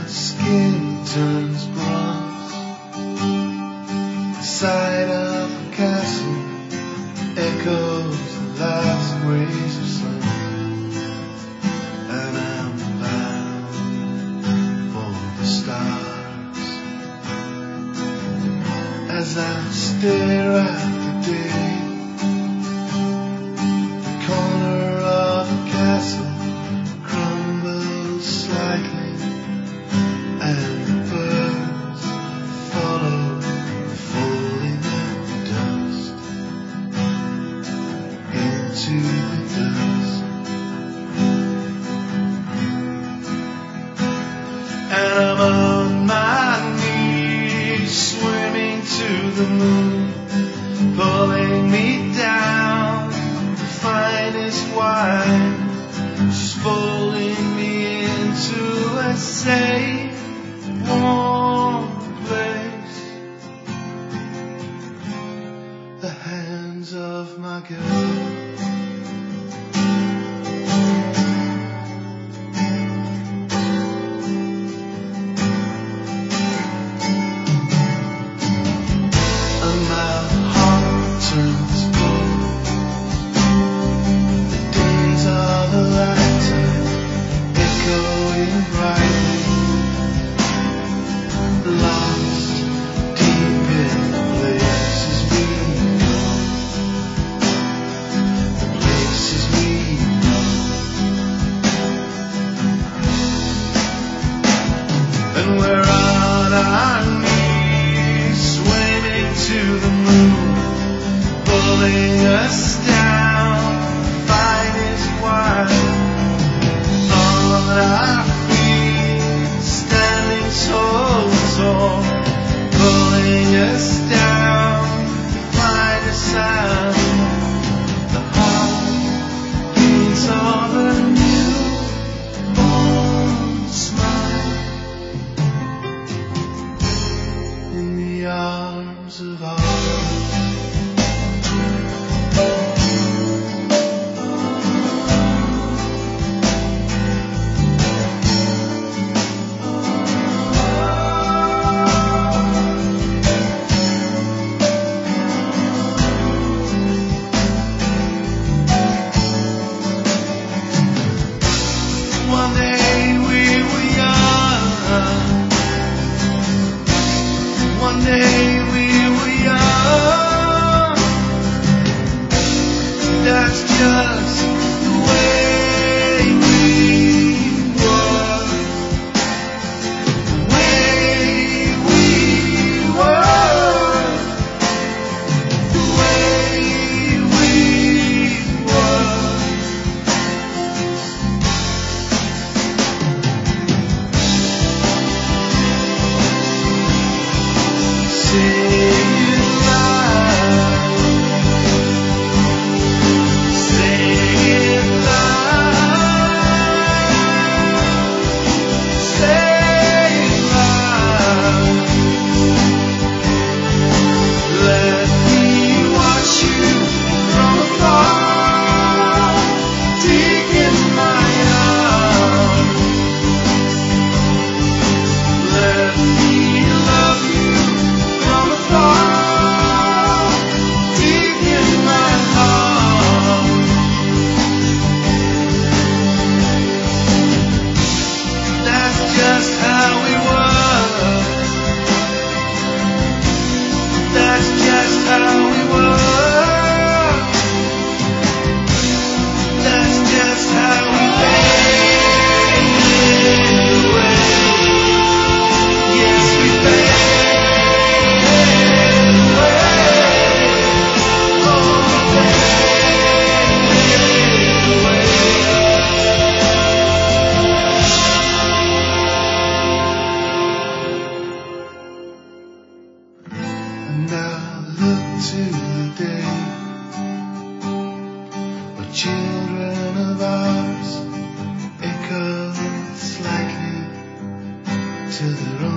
skin turns bronze. The sight of a castle echoes the last rays of sun, and I'm bound for the stars as I stare at the day. The corner of a castle crumbles slightly, and the birds follow, falling in the dust, into the dust. And I'm on my knees, swimming to the moon, pulling me down, the finest wine. She's folding me into a safe, warm place. The hands of my girl. And my heart turns cold. The days of a lifetime echoing brightly, lost deep in the places we know, the places we know. And we're on our knees, swimming to the moon, pulling us down, finest wine. On our feet, standing so tall, pulling us down, finest sound. The heartbeats of a newborn smile in the arms of our One day we were young. One day we were young. That's just the way we were. The way we were. The way we were. Say it loud. Say it loud. Say it loud. Let me watch you from afar, deep in my arms. Let me love you from afar, deep in my heart. That's just how we were. That's just how we were. That's just how we faded away. Yes, we faded away. Oh, faded away. And now look to the day when children of ours echo slightly to their own